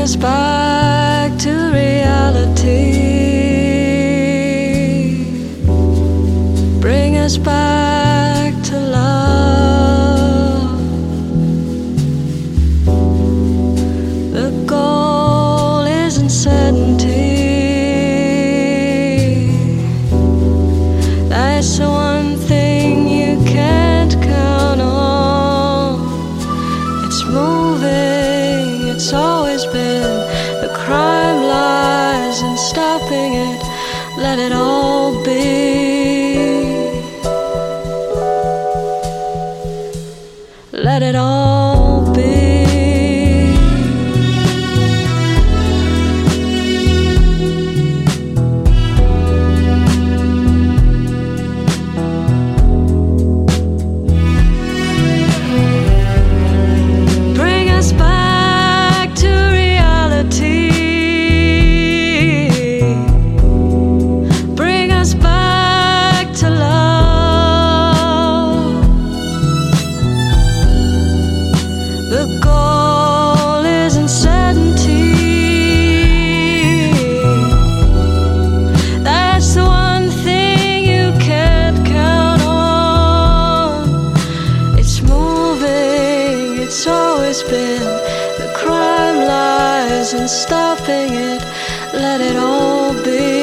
us back to reality. Bring us back to love. The goal is uncertainty. That's the one thing you can't count on. It's moving, it's always been. The crime lies in stopping it. Let it all be. Let it all be. Bring us back to reality. Bring us back to love. The goal is uncertainty. That's the one thing you can't count on. It's moving, it's always been. The crime lies in stopping it. Let it all be.